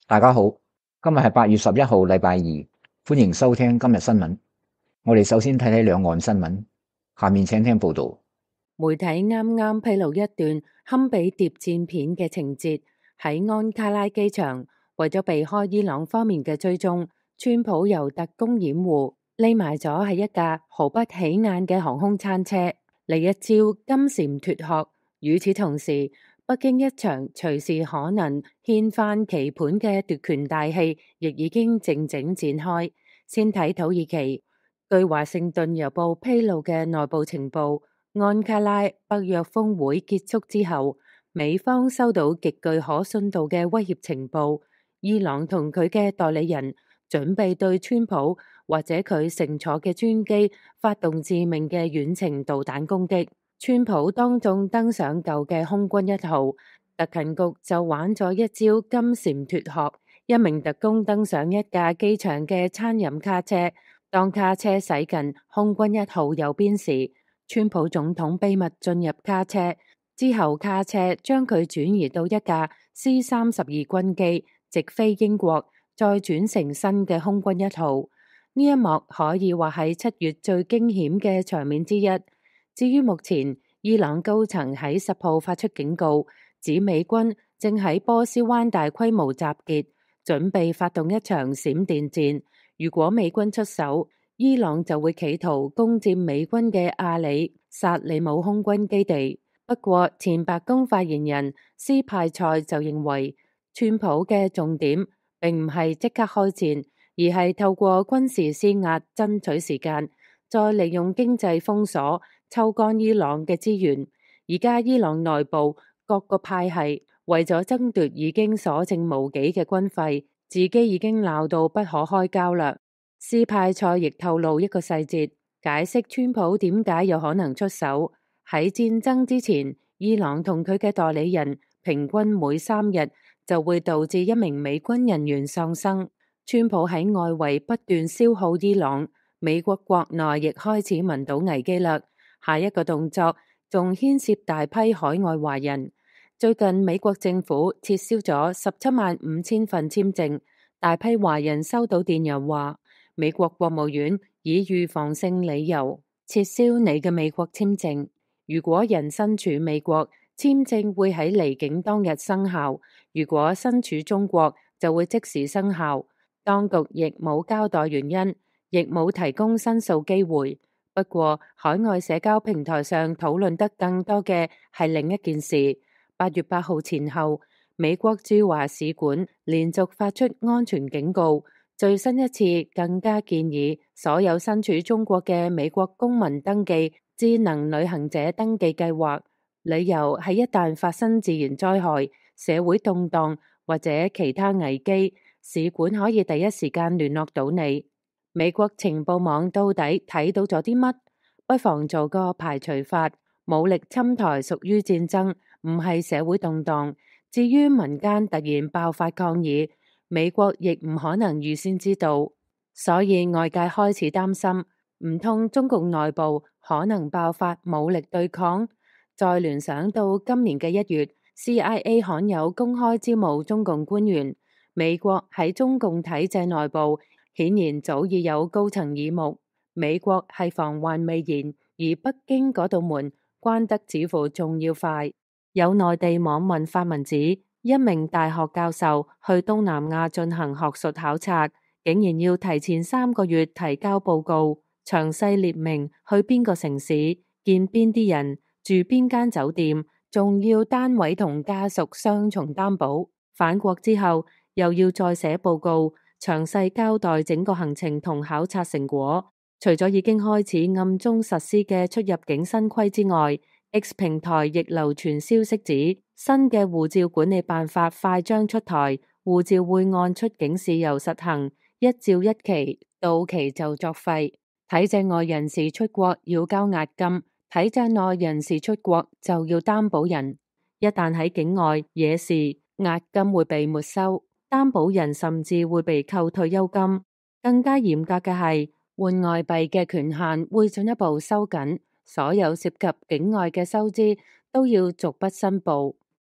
大家好，今日係8月11號，禮拜二，歡迎收聽今日新聞。我哋首先睇睇兩岸新聞，下面請聽報道。 媒體啱啱披露一段堪比諜戰片嘅情節，喺安卡拉機場，為咗避開伊朗方面嘅追蹤，川普由特工掩護，匿埋咗喺一架毫不起眼嘅航空餐車，嚟一招金蟬脫殼。與此同時，北京一場隨時可能掀翻棋盤嘅奪權大戲，亦已經靜靜展開。先睇土耳其，據華盛頓郵報披露嘅內部情報，安卡拉北約峰會結束之後，美方收到極具可信度嘅威脅情報，伊朗同佢嘅代理人準備對川普或者佢乘坐嘅專機發動致命嘅遠程導彈攻擊。川普當眾登上舊嘅空軍一號，特勤局就玩咗一招金蟬脫殼。一名特工登上一架機場嘅餐飲卡車，當卡車駛近空軍一號右邊時，川普總統秘密進入卡車，之後卡車將佢轉移到一架 C-32軍機，直飛英國，再轉乘新嘅空軍一號。呢一幕可以話係7月最驚險嘅場面之一。至於目前，伊朗高層喺10號發出警告，指美軍正喺波斯灣大規模集結，準備發動一場閃電戰。如果美軍出手，伊朗就會企圖攻佔美軍嘅阿里薩里姆空軍基地。不過，前白宮發言人斯派塞就認為，川普嘅重點並唔係即刻開戰，而係透過軍事施壓爭取時間，再利用經濟封鎖抽乾伊朗嘅資源。而家伊朗內部各個派系為咗爭奪已經所剩無幾嘅軍費，自己已經鬧到不可開交啦。斯派塞亦透露一個細節，解釋川普點解有可能出手。喺戰爭之前，伊朗同佢嘅代理人平均每3日就會導致一名美軍人員喪生。川普喺外圍不斷消耗伊朗，美國國內亦開始聞到危機啦。下一個動作仲牽涉大批海外華人。最近美國政府撤銷咗175000份簽證，大批華人收到電郵話，美國國務院以預防性理由撤銷你嘅美國簽證。如果人身處美國，簽證會喺離境當日生效；如果身處中國，就會即時生效。當局亦冇交代原因，亦冇提供申訴機會。不過，海外社交平台上討論得更多嘅係另一件事。8月8號前後，美國駐華使館連續發出安全警告。最新一次更加建議所有身處中國嘅美國公民登記智能旅行者登記計劃，理由係一旦發生自然災害、社會動盪或者其他危機，使館可以第一時間聯絡到你。美國情報網到底睇到咗啲乜？不妨做個排除法，武力侵台屬於戰爭，唔係社會動盪。至於民間突然爆發抗議，美國亦唔可能預先知道，所以外界開始擔心，唔通中共內部可能爆發武力對抗？再聯想到今年嘅1月，CIA 罕有公開招募中共官員，美國喺中共體制內部顯然早已有高層耳目。美國係防患未然，而北京嗰道門關得似乎仲要快。有內地網民發文指，一名大學教授去東南亞進行學術考察，竟然要提前3個月提交報告，詳細列明去邊個城市、見邊啲人、住邊間酒店，仲要單位同家屬雙重擔保。返國之後又要再寫報告，詳細交代整個行程同考察成果。除咗已經開始暗中實施嘅出入境新規之外，X 平台亦流傳消息指，新嘅護照管理辦法快將出台，護照會按出境事由實行，一照一期，到期就作廢。體制外人士出國要交押金，體制內人士出國就要擔保人。一旦喺境外惹事，押金會被沒收，擔保人甚至會被扣退休金。更加嚴格嘅係，換外幣嘅權限會進一步收緊。所有涉及境外嘅收支都要逐筆申報。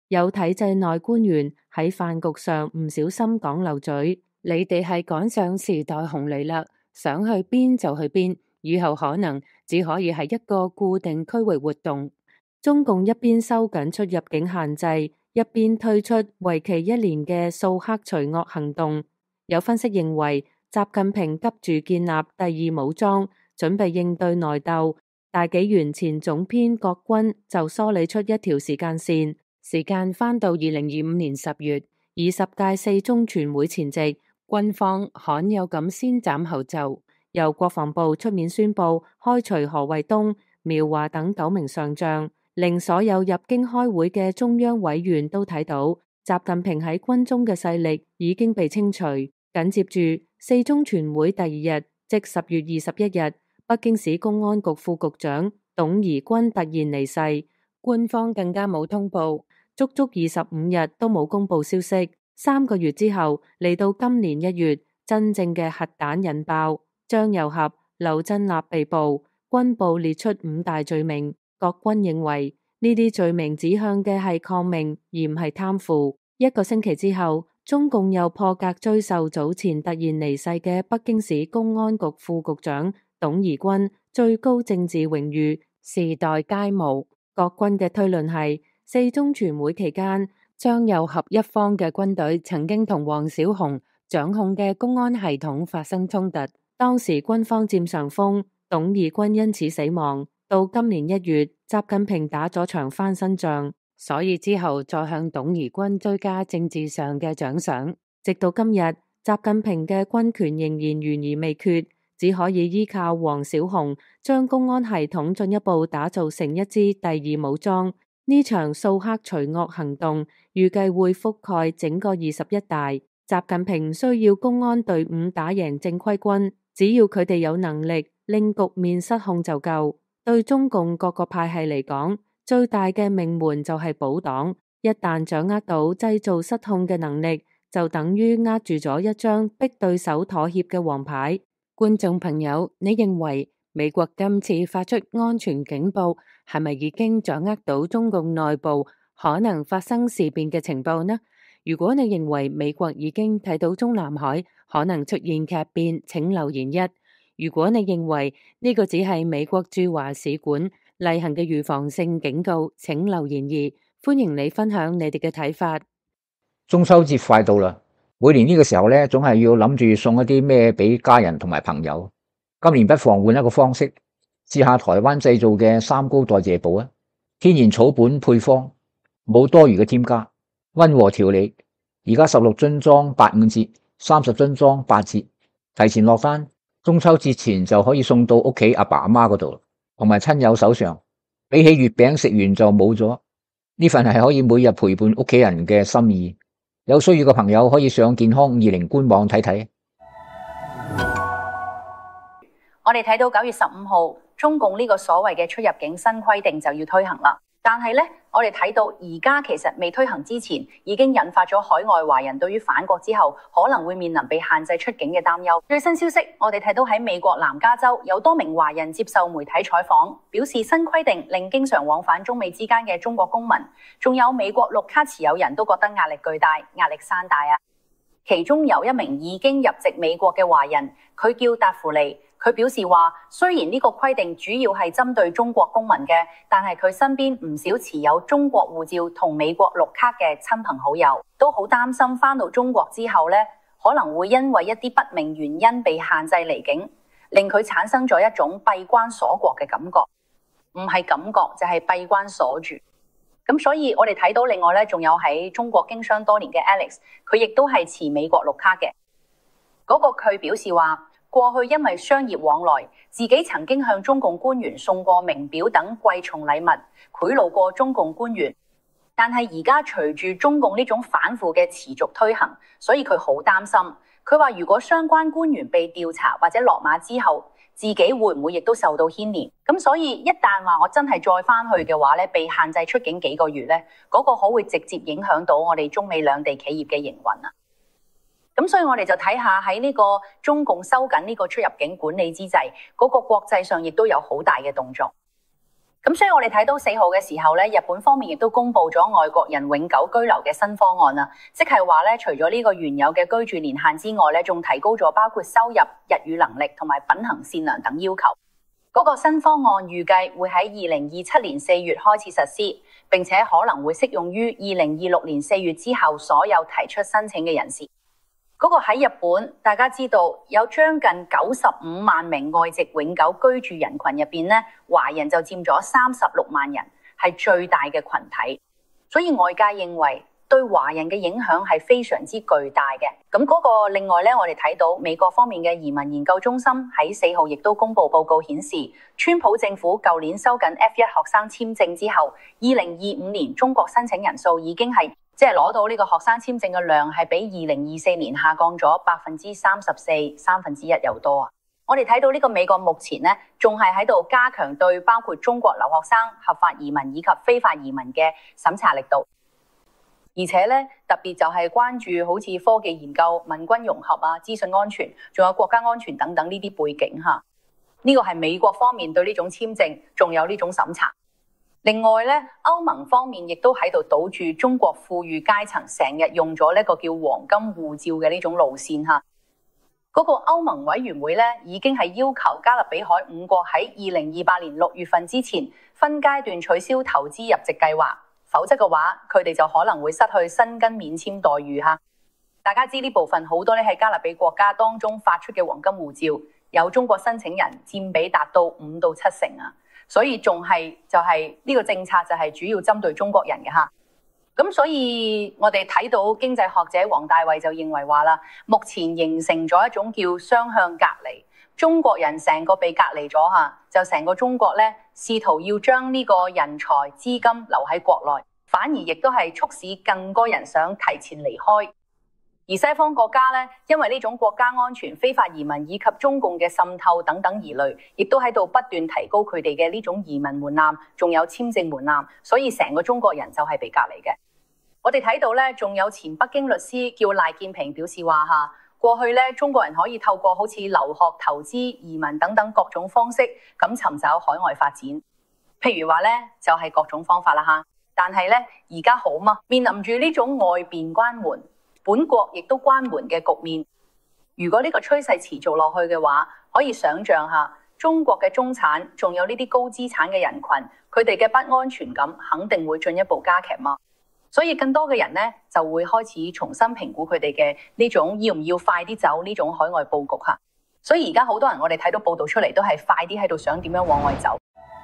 有體制內官員喺飯局上唔小心講漏嘴，你哋係趕上時代紅利啦，想去邊就去邊，以後可能只可以係一個固定區域活動。中共一邊收緊出入境限制，一邊推出為期1年嘅掃黑除惡行動。有分析認為，習近平急住建立第二武裝，準備應對內鬥。大紀元前總編郭軍就梳理出一條時間線，時間翻到2025年10月，20屆四中全會前夕，軍方罕有咁先斬後奏，由國防部出面宣布開除何衛東、苗華等9名上將，令所有入京開會嘅中央委員都睇到習近平喺軍中嘅勢力已經被清除。緊接住四中全會第2日，即10月21日，北京市公安局副局長董宜君突然離世，官方更加冇通報，足足25日都冇公布消息。3個月之後，嚟到今年1月，真正嘅核彈引爆，張又俠、劉振立被捕，軍部列出5大罪名。郭軍認為呢啲罪名指向嘅係抗命，而唔係貪腐。1個星期之後，中共又破格追授早前突然離世嘅北京市公安局副局長董宜君最高政治榮譽時代楷模。郭軍嘅推論係，四中全會期間，張又俠一方嘅軍隊曾經同王小洪掌控嘅公安系統發生衝突，當時軍方佔上風，董宜君因此死亡。到今年1月，習近平打咗場翻身仗，所以之後再向董宜君追加政治上嘅獎賞。直到今日，習近平嘅軍權仍然懸而未決，只可以依靠王小洪將公安系統進一步打造成一支第二武裝。呢場掃黑除惡行動預計會覆蓋整個21大。習近平需要公安隊伍打贏正規軍，只要佢哋有能力令局面失控就夠。對中共各個派系嚟講，最大嘅命門就係保黨。一旦掌握到製造失控嘅能力，就等於握住咗一張逼對手妥協嘅王牌。觀眾朋友，你認為美國今次發出安全警報，係咪已經掌握到中共內部可能發生事變嘅情報呢？如果你認為美國已經睇到中南海可能出現劇變，請留言1。如果你認為呢個只係美國駐華使館例行嘅預防性警告，請留言2。歡迎你分享你哋嘅睇法。 中秋節快到啦，每年呢個時候咧，總係要諗住送一啲咩俾家人同埋朋友。今年不妨換一個方式，試下台灣製造嘅三高代謝寶啊，天然草本配方，冇多餘嘅添加，溫和調理。而家16樽裝85折，30樽裝8折，提前落單，中秋節前就可以送到屋企阿爸阿媽嗰度，同埋親友手上。比起月餅食完就冇咗，呢份係可以每日陪伴屋企人嘅心意。有需要嘅朋友可以上健康520官網睇睇。 我哋睇到9月15號，中共呢個所謂嘅出入境新規定就要推行啦。但係呢，我哋睇到而家其實未推行之前，已經引發咗海外華人對於返國之後可能會面臨被限制出境嘅擔憂。最新消息，我哋睇到喺美國南加州有多名華人接受媒體採訪，表示新規定令經常往返中美之間嘅中國公民，仲有美國綠卡持有人都覺得壓力巨大，壓力山大啊！其中有一名已經入籍美國嘅華人，佢叫達芙妮。佢表示話，雖然呢個規定主要係針對中國公民嘅，但係佢身邊唔少持有中國護照同美國綠卡嘅親朋好友，都好擔心返到中國之後呢，可能會因為一啲不明原因被限制離境，令佢產生咗一種閉關鎖國嘅感覺。唔係感覺，就係閉關鎖住。咁所以我哋睇到另外呢，仲有喺中國經商多年嘅 Alex， 佢亦都係持美國綠卡嘅。嗰個佢表示話，過去因為商業往來，自己曾經向中共官員送過名表等貴重禮物，賄賂過中共官員。但係而家隨住中共呢種反腐嘅持續推行，所以佢好擔心。佢話如果相關官員被調查或者落馬之後，自己會唔會亦都受到牽連？咁所以一旦話我真係再翻去嘅話咧，被限制出境幾個月咧，嗰個可會直接影響到我哋中美兩地企業嘅營運啊！咁所以我哋就睇下喺呢個中共收緊呢個出入境管理之際，嗰個國際上亦都有好大嘅動作。 咁所以我哋睇到4號嘅時候咧，日本方面亦都公布咗外國人永久居留嘅新方案啦，即係話咧，除咗呢個原有嘅居住年限之外咧，仲提高咗包括收入、日語能力同埋品行善良等要求。嗰個新方案預計會喺2027年4月開始實施，並且可能會適用於2026年4月之後所有提出申請嘅人士。嗰個喺日本，大家知道有將近95萬名外籍永久居住人群入邊咧，華人就佔咗36萬人，係最大嘅群體。所以外界認為對華人嘅影響係非常之巨大嘅。咁嗰個另外咧，我哋睇到美國方面嘅移民研究中心喺4號亦都公布報告顯示，川普政府舊年收緊 F1 學生簽證之後，2025年中國申請人數已經係攞到呢個學生簽證嘅量係比2024年下降咗34%，三分之一又多啊！我哋睇到呢個美國目前咧，仲係喺度加強對包括中國留學生、合法移民以及非法移民嘅審查力度，而且咧特別就係關注好似科技研究、民軍融合啊、資訊安全，仲有國家安全等等呢啲背景嚇。呢個係美國方面對呢種簽證仲有呢種審查。另外咧，歐盟方面亦都喺度堵住中國富裕階層成日用咗呢個叫黃金護照嘅呢種路線嚇。嗰個歐盟委員會咧已經係要求加勒比海5國喺2028年6月份之前分階段取消投資入籍計劃，否則嘅話佢哋就可能會失去申根免簽待遇嚇。大家知呢部分好多咧喺加勒比國家當中發出嘅黃金護照，有中國申請人佔比達到5到7成啊！所以仲係呢個政策就係主要針對中國人嘅嚇。咁所以我哋睇到經濟學者黃大衛就認為話啦，目前形成咗一種叫雙向隔離，中國人成個被隔離咗嚇，就成個中國咧試圖要將呢個人才資金留喺國內，反而亦都係促使更多人想提前離開。而西方國家咧，因為呢種國家安全、非法移民以及中共嘅滲透等等疑慮，亦都喺度不斷提高佢哋嘅呢種移民門檻，仲有簽證門檻，所以成個中國人就係被隔離嘅。我哋睇到咧，仲有前北京律師叫賴建平表示話嚇，過去咧中國人可以透過好似留學、投資、移民等等各種方式咁尋找海外發展，譬如話咧就係各種方法啦嚇。但係咧而家好嘛，面臨住呢種外邊關門，本國亦都關門嘅局面，如果呢個趨勢持續落去嘅話，可以想象下中國嘅中產仲有呢啲高資產嘅人群，佢哋嘅不安全感肯定會進一步加劇嘛。所以更多嘅人咧就會開始重新評估佢哋嘅呢種要唔要快啲走呢種海外佈局嚇。所以而家好多人我哋睇到報道出嚟都係快啲喺度想點樣往外走。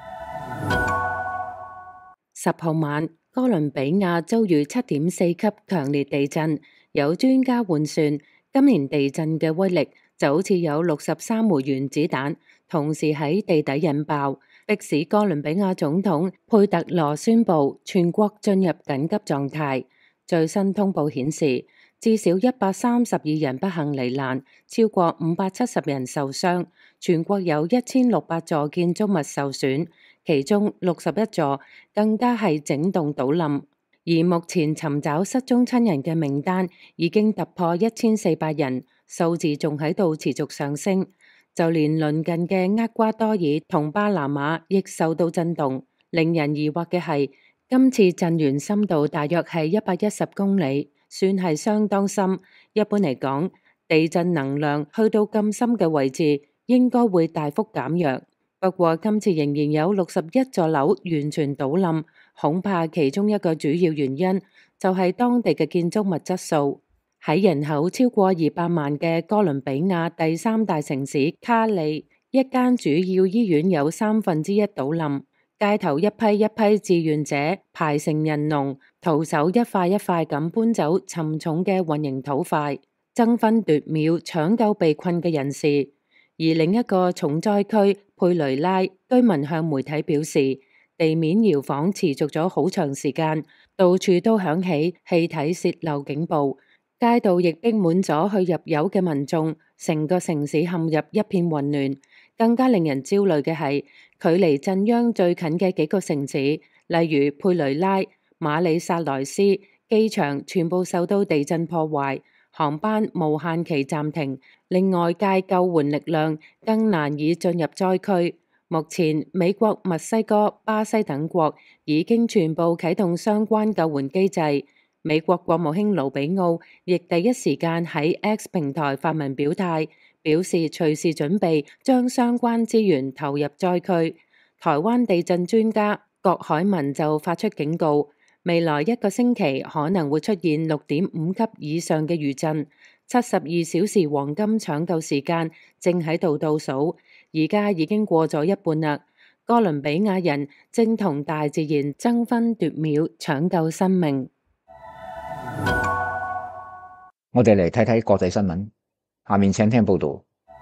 10號晚，哥倫比亞遭遇7.4級強烈地震。有專家換算，今年地震嘅威力就好似有63枚原子彈同時喺地底引爆，迫使哥倫比亞總統佩特羅宣布全國進入緊急狀態。最新通報顯示，至少132人不幸罹難，超過570人受傷，全國有1600座建築物受損，其中61座更加係整棟倒冧。而目前尋找失蹤親人嘅名單已經突破1400人，數字仲喺度持續上升。就連鄰近嘅厄瓜多爾同巴拿馬亦受到震動。令人疑惑嘅係，今次震源深度大約係110公里，算係相當深。一般嚟講，地震能量去到咁深嘅位置，應該會大幅減弱。不過今次仍然有61座樓完全倒冧。恐怕其中一個主要原因就係當地嘅建築物質素。喺人口超過200萬嘅哥倫比亞第3大城市卡利，一間主要醫院有1/3倒冧，街頭一批一批志願者排成人龍，徒手一塊一塊咁搬走沉重嘅混凝土塊，爭分奪秒搶救被困嘅人士。而另一個重災區佩雷拉，居民向媒體表示，地面搖晃持續咗好長時間，到處都響起氣體洩漏警報，街道亦逼滿咗去入油嘅民眾，成個城市陷入一片混亂。更加令人焦慮嘅係，距離震央最近嘅幾個城市，例如佩雷拉、馬里薩萊斯，機場全部受到地震破壞，航班無限期暫停，令外界救援力量更難以進入災區。 目前美國、墨西哥、巴西等國已經全部啟動相關救援機制。美國國務卿盧比奧亦第一時間喺 X 平台發文表態，表示隨時準備將相關資源投入災區。台灣地震專家郭海文就發出警告，未來1個星期可能會出現6.5級以上嘅餘震，72小時黃金搶救時間正喺度倒數，而家已經過咗一半啦。哥倫比亞人正同大自然爭分奪秒搶救生命。 我哋嚟睇睇國際新聞，下面請聽報道。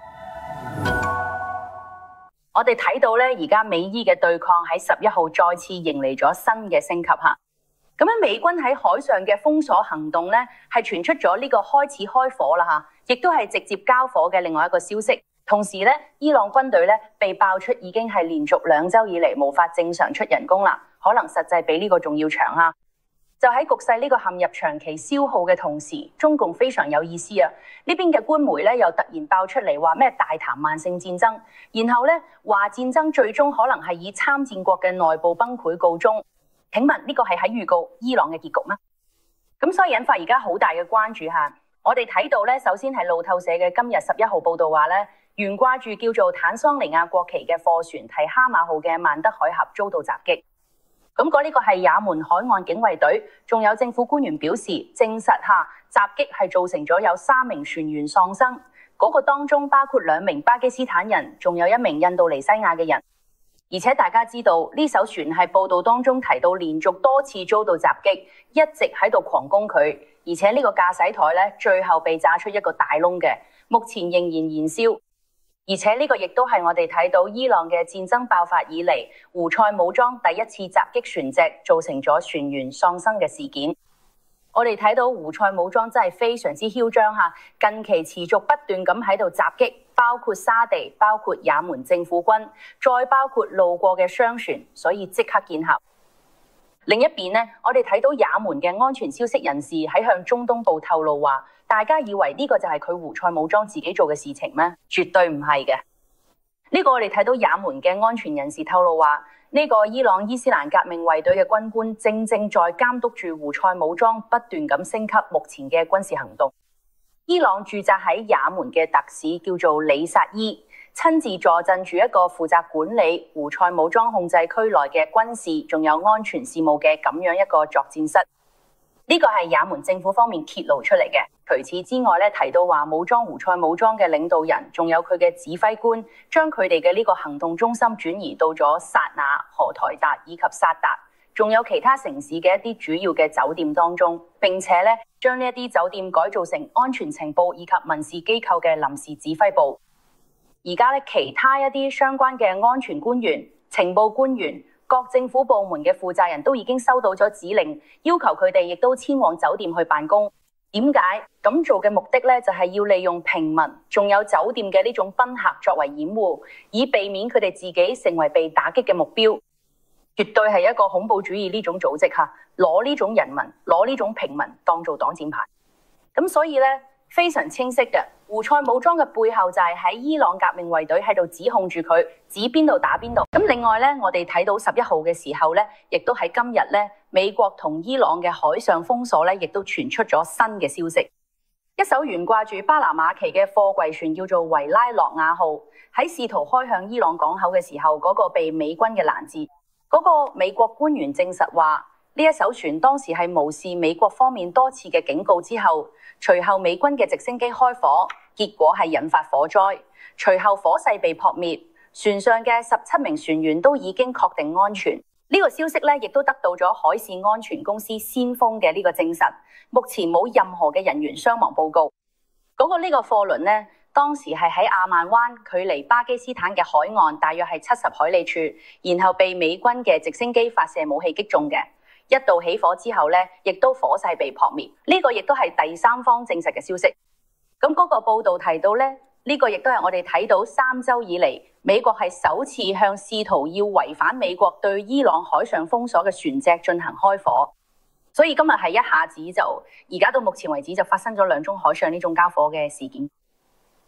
我哋睇到咧，而家美伊嘅對抗喺11號再次迎嚟咗新嘅升級嚇。咁樣美軍喺海上嘅封鎖行動咧，係傳出咗呢個開始開火啦嚇，亦都係直接交火嘅另外一個消息。同時咧，伊朗軍隊咧被爆出已經係連續2週以嚟無法正常出人工啦，可能實際比呢個仲要長嚇。就喺局勢呢個陷入長期消耗嘅同時，中共非常有意思啊！呢邊嘅官媒咧又突然爆出嚟話咩大談慢性戰爭，然後咧話戰爭最終可能係以參戰國嘅內部崩潰告終。請問呢個係喺預告伊朗嘅結局咩？咁所以引發而家好大嘅關注嚇。我哋睇到咧，首先係路透社嘅今日11號報導話咧，懸掛住叫做坦桑尼亞國旗嘅貨船提哈馬號嘅曼德海峽遭到襲擊。咁呢個係也門海岸警衛隊，仲有政府官員表示證實下襲擊係造成咗有3名船員喪生，嗰個當中包括2名巴基斯坦人，仲有1名印度尼西亞嘅人。而且大家知道呢艘船係報道當中提到連續多次遭到襲擊，一直喺度狂攻佢，而且呢個駕駛台咧最後被炸出一個大窿嘅，目前仍然燃燒。而且呢個亦都係我哋睇到伊朗嘅戰爭爆發以嚟，胡塞武裝第一次襲擊船隻，造成咗船員喪生嘅事件。我哋睇到胡塞武裝真係非常之囂張嚇，近期持續不斷咁喺度襲擊，包括沙地，包括也門政府軍，再包括路過嘅商船，所以即刻見效。另一邊呢，我哋睇到也門嘅安全消息人士喺向中東報透露話，大家以為呢個就係佢胡塞武裝自己做嘅事情咩？絕對唔係嘅。呢個我哋睇到也門嘅安全人士透露話，呢個伊朗伊斯蘭革命衛隊嘅軍官正在監督住胡塞武裝不斷咁升級目前嘅軍事行動。伊朗駐紮喺也門嘅特使叫做里薩伊，親自坐鎮住一個負責管理胡塞武裝控制區內嘅軍事仲有安全事務嘅咁樣一個作戰室。呢個係也門政府方面揭露出嚟嘅。除此之外咧，提到話武裝胡塞武裝嘅領導人，仲有佢嘅指揮官，將佢哋嘅呢個行動中心轉移到咗薩那、荷台達以及薩達，仲有其他城市嘅一啲主要嘅酒店當中。並且咧，將呢一啲酒店改造成安全情報以及民事機構嘅臨時指揮部。而家咧，其他一啲相關嘅安全官員、情報官員、各政府部門嘅負責人都已經收到咗指令，要求佢哋亦都遷往酒店去辦公。點解咁做嘅目的咧？就係要利用平民仲有酒店嘅呢種賓客作為掩護，以避免佢哋自己成為被打擊嘅目標。絕對係一個恐怖主義呢種組織嚇，攞呢種人民、攞呢種平民當做擋箭牌。咁所以咧，非常清晰嘅，胡塞武裝嘅背後就係喺伊朗革命衛隊喺度指控住佢，指邊度打邊度。咁另外咧，我哋睇到11號嘅時候咧，亦都喺今日咧，美國同伊朗嘅海上封鎖咧，亦都傳出咗新嘅消息。一艘懸掛住巴拿馬旗嘅貨櫃船叫做維拉諾亞號，喺試圖開向伊朗港口嘅時候，嗰個被美軍嘅攔截。嗰個美國官員證實話，呢一艘船當時係無視美國方面多次嘅警告之後，隨後美軍嘅直升機開火，結果係引發火災。隨後火勢被撲滅，船上嘅17名船員都已經確定安全。呢個消息咧，亦都得到咗海事安全公司先鋒嘅呢個證實。目前冇任何嘅人員傷亡報告。呢個貨輪呢，當時係喺阿曼灣，距離巴基斯坦嘅海岸大約係70海里處，然後被美軍嘅直升機發射武器擊中嘅。一度起火之後咧，亦都火勢被撲滅。呢個亦都係第三方證實嘅消息。嗰個報道提到咧，呢個亦都係我哋睇到3週以嚟，美國係首次向試圖要違反美國對伊朗海上封鎖嘅船隻進行開火。所以今日係一下子就，而家到目前為止就發生咗2宗海上呢種交火嘅事件。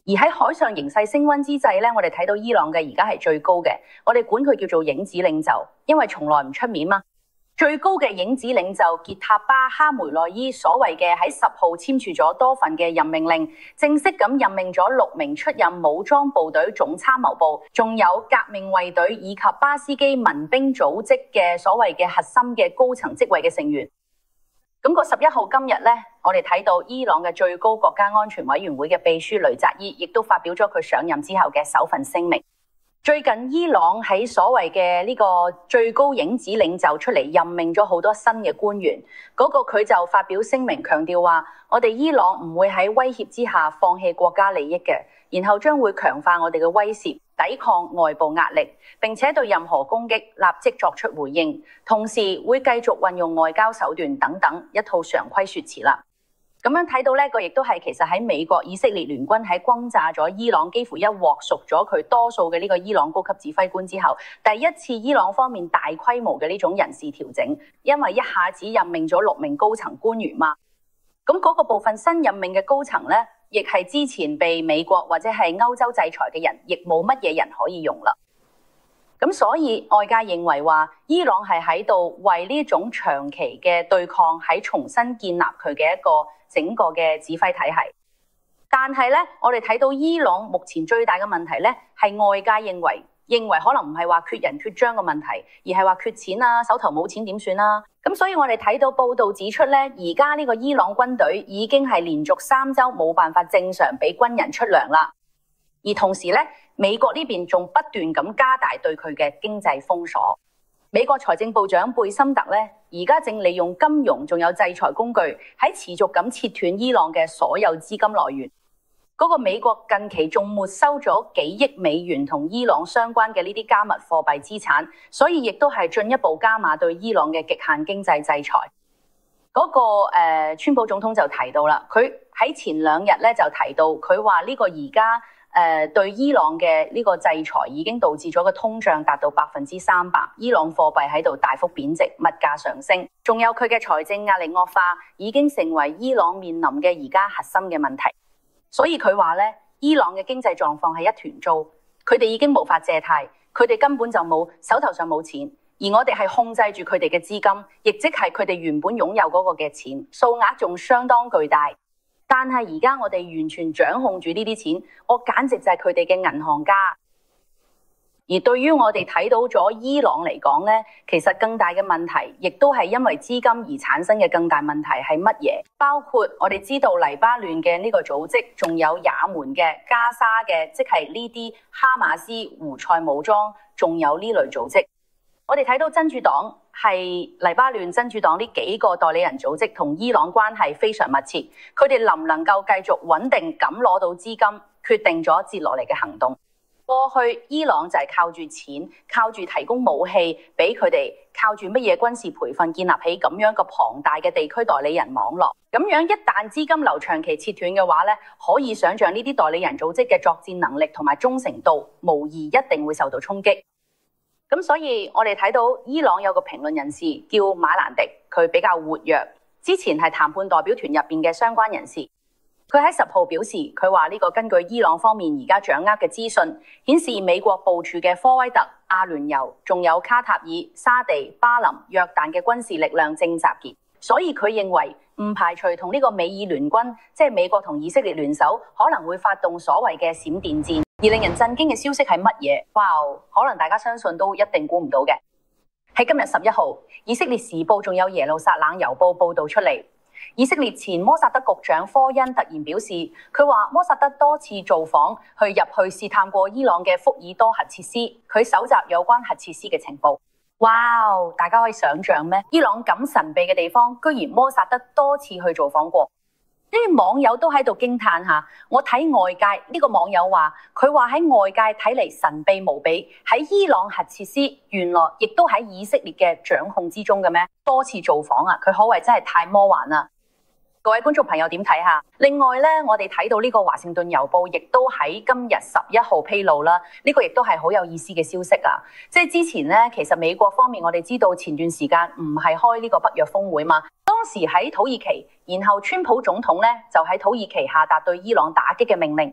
而喺海上形勢升溫之際咧，我哋睇到伊朗嘅而家係最高嘅，我哋管佢叫做影子領袖，因為從來唔出面嘛。最高嘅影子領袖傑塔巴哈梅內伊所謂嘅喺10號簽署咗多份嘅任命令，正式咁任命咗6名出任武裝部隊總參謀部，仲有革命衛隊以及巴斯基民兵組織嘅所謂嘅核心嘅高層職位嘅成員。咁個11號今日呢，我哋睇到伊朗嘅最高國家安全委員會嘅秘書雷扎伊亦都發表咗佢上任之後嘅首份聲明。最近伊朗喺所謂嘅呢個最高影子領袖出嚟任命咗好多新嘅官員，嗰個佢就發表聲明強調話，我哋伊朗唔會喺威脅之下放棄國家利益嘅，然後將會強化我哋嘅威懾，抵抗外部壓力，並且對任何攻擊立即作出回應，同時會繼續運用外交手段等等一套常規說辭啦。咁樣睇到呢個亦都係其實喺美國以色列聯軍喺轟炸咗伊朗幾乎一鑊熟咗佢多數嘅呢個伊朗高級指揮官之後，第一次伊朗方面大規模嘅呢種人事調整，因為一下子任命咗6名高層官員嘛。咁嗰個部分新任命嘅高層呢，亦係之前被美國或者係歐洲制裁嘅人，亦冇乜嘢人可以用啦。咁所以外界認為話，伊朗係喺度為呢種長期嘅對抗喺重新建立佢嘅一個整個嘅指揮體系。但係咧，我哋睇到伊朗目前最大嘅問題咧，係外界認為可能唔係話缺人缺章嘅問題，而係話缺錢啊，手頭冇錢點算啊？咁所以我哋睇到報道指出咧，而家呢個伊朗軍隊已經係連續3週冇辦法正常俾軍人出糧啦。而同時咧，美國呢邊仲不斷咁加大對佢嘅經濟封鎖。美國財政部長貝森特咧，而家正利用金融仲有制裁工具，喺持續咁切斷伊朗嘅所有資金來源。嗰個美國近期仲沒收咗幾億美元同伊朗相關嘅呢啲加密貨幣資產，所以亦都係進一步加碼對伊朗嘅極限經濟制裁。嗰個川普總統就提到啦，佢喺前2日咧就提到，佢話呢個而家對伊朗嘅呢個制裁已經導致咗個通脹達到300%，伊朗貨幣喺度大幅貶值，物價上升，仲有佢嘅財政壓力惡化，已經成為伊朗面臨嘅而家核心嘅問題。所以佢話咧，伊朗嘅經濟狀況係一團糟，佢哋已經無法借貸，佢哋根本就手頭上冇錢，而我哋係控制住佢哋嘅資金，亦即係佢哋原本擁有嗰個嘅錢，數額仲相當巨大。但係而家我哋完全掌控住呢啲錢，我簡直就係佢哋嘅銀行家。而對於我哋睇到咗伊朗嚟講呢，其實更大嘅問題，亦都係因為資金而產生嘅更大問題係乜嘢？包括我哋知道黎巴嫩嘅呢個組織，仲有也門嘅、加沙嘅，即係呢啲哈馬斯、胡塞武裝，仲有呢類組織。我哋睇到真主黨係黎巴嫩真主黨呢幾個代理人組織同伊朗關係非常密切，佢哋能唔能夠繼續穩定咁攞到資金，決定咗接落嚟嘅行動。過去伊朗就係靠住錢，靠住提供武器俾佢哋，靠住乜嘢軍事培訓建立起咁樣個龐大嘅地區代理人網絡。咁樣一旦資金流長期切斷嘅話呢，可以想象呢啲代理人組織嘅作戰能力同埋忠誠度，無疑一定會受到衝擊。咁所以我哋睇到伊朗有個評論人士叫馬蘭迪，佢比較活躍，之前係談判代表團入邊嘅相關人士。佢喺10號表示，佢話呢個根據伊朗方面而家掌握嘅資訊，顯示美國部署嘅科威特、阿聯酋，仲有卡塔爾、沙地、巴林、約旦嘅軍事力量正集結，所以佢認為唔排除同呢個美以聯軍，即係美國同以色列聯手，可能會發動所謂嘅閃電戰。而令人震驚嘅消息係乜嘢？哇！可能大家相信都一定估唔到嘅。喺今日11號，以色列時報仲有耶路撒冷郵報報導出嚟。以色列前摩薩德局長科恩突然表示，佢話摩薩德多次造訪入去試探過伊朗嘅福爾多核設施，佢搜集有關核設施嘅情報。哇！大家可以想象咩？伊朗咁神秘嘅地方，居然摩薩德多次去造訪過。呢啲網友都喺度驚嘆下，我睇外界呢個網友話，佢話喺外界睇嚟神秘無比，喺伊朗核設施原來亦都喺以色列嘅掌控之中嘅咩？多次造訪啊，佢可謂真係太魔幻啦！各位觀眾朋友點睇下？另外呢，我哋睇到呢個華盛頓郵報亦都喺今日11號披露啦，呢個亦都係好有意思嘅消息啊！即係之前呢，其實美國方面我哋知道前段時間唔係開呢個北約峰會嘛，當時喺土耳其，然後川普總統呢就喺土耳其下達對伊朗打擊嘅命令。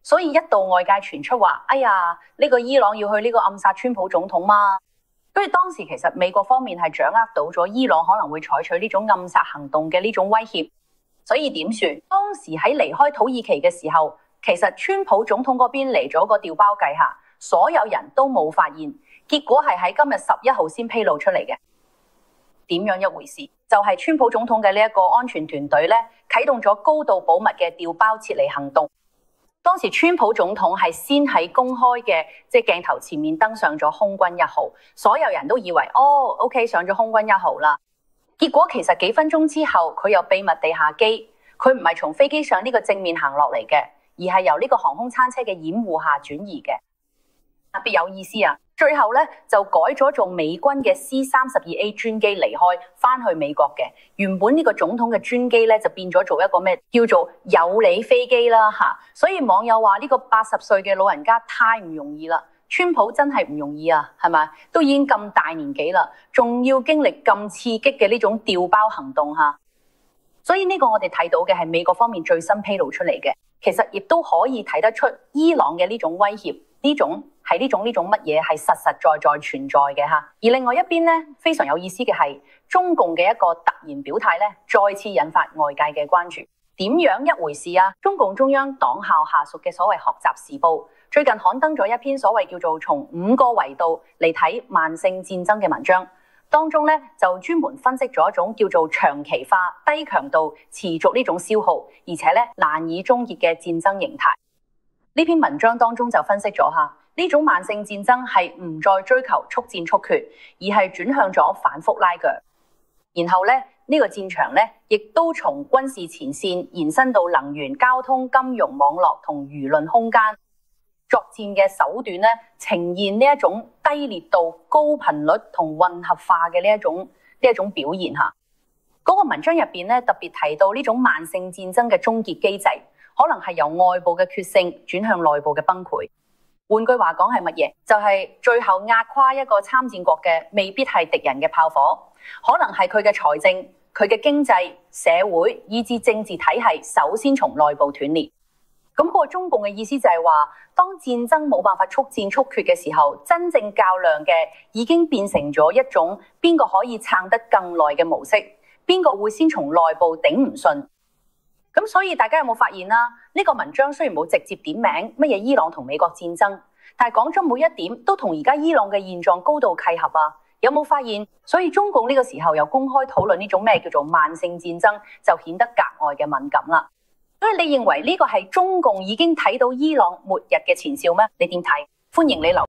所以一度外界傳出話，哎呀，呢個伊朗要去呢個暗殺川普總統嘛。所以當時其實美國方面係掌握到咗伊朗可能會採取呢種暗殺行動嘅呢種威脅，所以點算？當時喺離開土耳其嘅時候，其實川普總統嗰邊嚟咗個調包計下，所有人都冇發現，結果係喺今日11號先披露出嚟嘅。點樣一回事？就係川普總統嘅呢一個安全團隊咧，啟動咗高度保密嘅調包撤離行動。當時川普總統係先喺公開嘅鏡頭前面登上咗空軍1號，所有人都以為OK 上咗空軍1號啦。結果其實幾分鐘之後，佢又秘密地下機，佢唔係從飛機上呢個正面行落嚟嘅，而係由呢個航空餐車嘅掩護下轉移嘅，特別有意思啊！最後咧就改咗做美軍嘅 C-32A 專機離開，翻去美國嘅。原本呢個總統嘅專機咧就變咗做一個咩叫做有理飛機啦嚇。所以網友話呢個80歲嘅老人家太唔容易啦，川普真係唔容易啊，係咪？都已經咁大年紀啦，仲要經歷咁刺激嘅呢種調包行動嚇。所以呢個我哋睇到嘅係美國方面最新披露出嚟嘅，其實亦都可以睇得出伊朗嘅呢種威脅，呢種乜嘢係實實在在存在嘅嚇。而另外一邊咧，非常有意思嘅係中共嘅一個突然表態咧，再次引發外界嘅關注。點樣一回事啊？中共中央黨校下屬嘅所謂學習時報最近刊登咗一篇所謂叫做從5個維度嚟睇慢性戰爭嘅文章。當中咧就專門分析咗一種叫做長期化、低強度、持續呢種消耗，而且咧難以終結嘅戰爭形態。呢篇文章當中就分析咗下呢種慢性戰爭係唔再追求速戰速決，而係轉向咗反覆拉鋸。然後咧呢個戰場咧亦都從軍事前線延伸到能源、交通、金融、網絡同輿論空間。作戰嘅手段咧，呈現呢一種低烈度、高頻率同混合化嘅呢一種表現嚇。嗰個文章入邊咧特別提到呢種慢性戰爭嘅終結機制，可能係由外部嘅決勝轉向內部嘅崩潰。換句話講係乜嘢？就係最後壓垮一個參戰國嘅未必係敵人嘅炮火，可能係佢嘅財政、佢嘅經濟、社會以至政治體系首先從內部斷裂。咁嗰個中共嘅意思就係話，當戰爭冇辦法速戰速決嘅時候，真正較量嘅已經變成咗一種邊個可以撐得更耐嘅模式，邊個會先從內部頂唔順。咁所以大家有冇發現啦？呢個文章雖然冇直接點名乜嘢伊朗同美國戰爭，但係講咗每一點都同而家伊朗嘅現狀高度契合啊！有冇發現？所以中共呢個時候又公開討論呢種咩叫做慢性戰爭，就顯得格外嘅敏感啦。所以你認為呢個係中共已經睇到伊朗末日嘅前兆咩？你點睇？歡迎你留。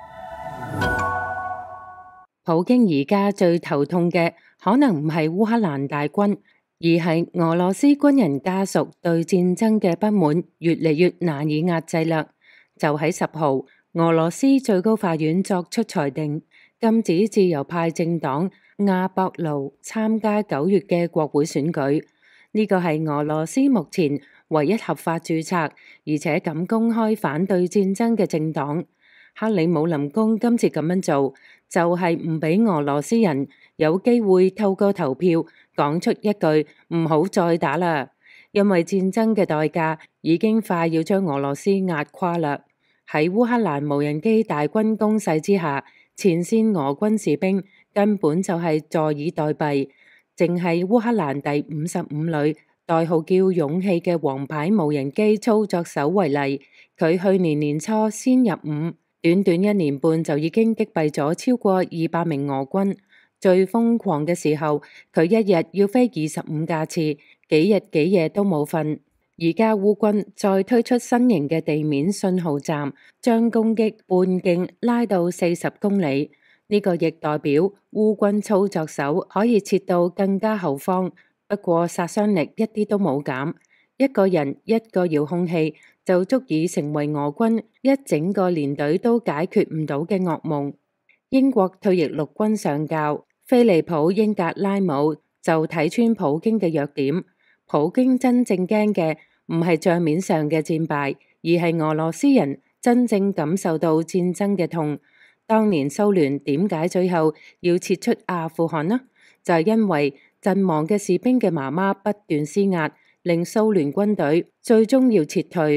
普京而家最頭痛嘅可能唔係烏克蘭大軍，而係俄羅斯軍人家屬對戰爭嘅不滿越嚟越難以壓制啦。就喺10號，俄羅斯最高法院作出裁定，禁止自由派政黨亞博盧參加9月嘅國會選舉。呢個係俄羅斯目前唯一合法註冊而且敢公開反對戰爭嘅政黨。克里姆林宮今次咁樣做，就係唔俾俄羅斯人有機會透過投票講出一句唔好再打啦，因為戰爭嘅代價已經快要將俄羅斯壓垮啦。喺烏克蘭無人機大軍攻勢之下，前線俄軍士兵根本就係坐以待斃。淨係烏克蘭第55旅代號叫勇氣嘅王牌無人機操作手為例，佢去年年初先入伍，短短1年半就已經擊斃咗超過200名俄軍。最瘋狂嘅時候，佢一日要飛25架次，幾日幾夜都冇瞓。而家烏軍再推出新型嘅地面信號站，將攻擊半徑拉到40公里。呢個亦代表烏軍操作手可以撤到更加後方，不過殺傷力一啲都冇減。一個人一個遙控器就足以成為俄軍一整個連隊都解決唔到嘅噩夢。英國退役陸軍上校菲利普英格拉姆就睇穿普京嘅弱點。普京真正驚嘅唔係賬面上嘅戰敗，而係俄羅斯人真正感受到戰爭嘅痛。當年蘇聯點解最後要撤出阿富汗呢？就係因為陣亡嘅士兵嘅媽媽不斷施壓，令蘇聯軍隊最終要撤退。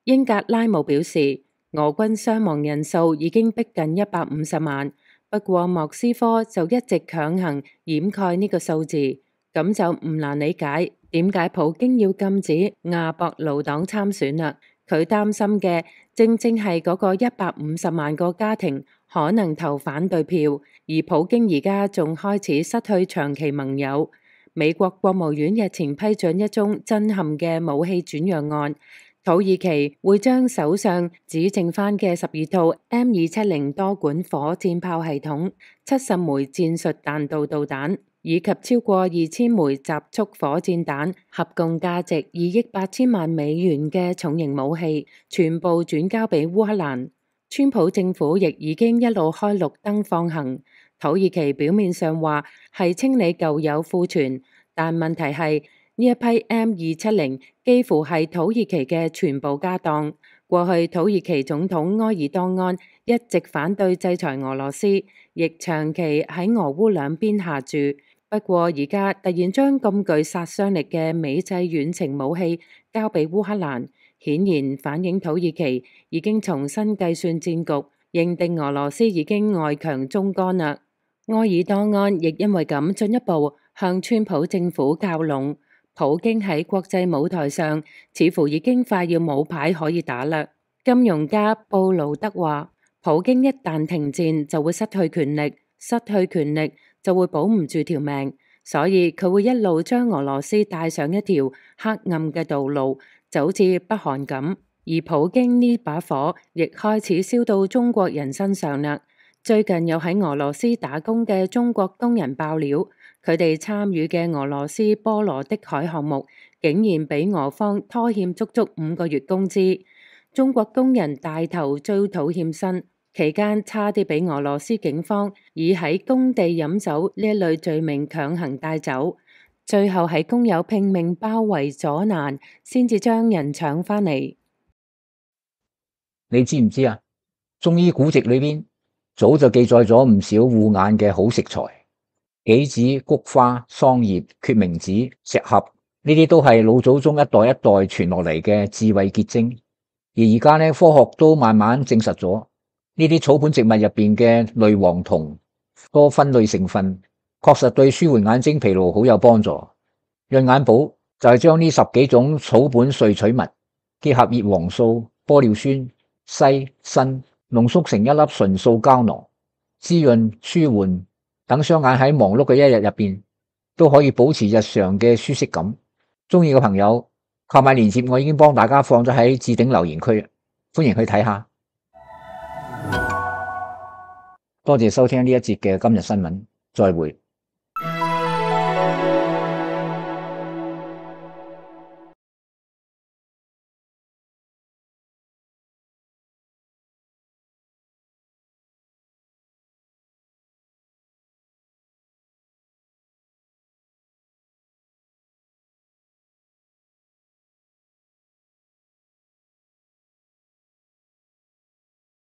英格拉姆表示，俄軍傷亡人數已經逼近150萬，不過莫斯科就一直強行掩蓋呢個數字，咁就唔難理解點解普京要禁止亞博魯黨參選啦。佢擔心嘅正係嗰個150萬個家庭可能投反對票，而普京而家仲開始失去長期盟友。美國國務院日前批准一宗震撼嘅武器轉讓案，土耳其會將手上只剩翻嘅12套 M270多管火箭炮系統、70枚戰術彈道導彈以及超過2000枚集束火箭彈，合共價值2億8千萬美元嘅重型武器，全部轉交俾烏克蘭。川普政府亦已經一路開綠燈放行。土耳其表面上話係清理舊有庫存，但問題係呢一批 M270幾乎係土耳其嘅全部家當。過去土耳其總統埃爾多安一直反對制裁俄羅斯，亦長期喺俄烏兩邊下注。不過而家突然將咁具殺傷力嘅美製遠程武器交俾烏克蘭，顯然反映土耳其已經重新計算戰局，認定俄羅斯已經外強中乾啦。埃爾多安亦因為咁進一步向川普政府靠攏，普京喺國際舞台上似乎已經快要冇牌可以打啦。金融家布魯德話，普京一旦停戰就會失去權力，失去權力就會保唔住條命，所以佢會一路將俄羅斯帶上一條黑暗嘅道路，就好似北韓咁。而普京呢把火亦開始燒到中國人身上啦。最近有喺俄羅斯打工嘅中國工人爆料，佢哋參與嘅俄羅斯波羅的海項目竟然俾俄方拖欠足足5個月工資。中國工人帶頭追討欠薪，期間差啲俾俄羅斯警方以喺工地飲酒呢一類罪名強行帶走，最後喺工友拼命包圍阻攔，先至將人搶返嚟。 你知唔知啊？中醫古籍裏邊早就記載咗唔少護眼嘅好食材，杞子、菊花、桑葉、決明子、石斛，呢啲都係老祖宗一代一代傳落嚟嘅智慧結晶。而家呢，科學都慢慢證實咗呢啲草本植物入邊嘅類黃酮多酚類成分，確實對舒緩眼睛疲勞好有幫助。潤眼寶就係將呢10幾種草本萃取物結合葉黃素、玻尿酸、硒、鋅，濃縮成一粒純素膠囊，滋潤舒緩，等雙眼喺忙碌嘅一日入邊都可以保持日常嘅舒適感。中意嘅朋友購買鏈接我已經幫大家放咗喺置頂留言區，歡迎去睇下。多謝收聽呢一節嘅今日新聞，再會。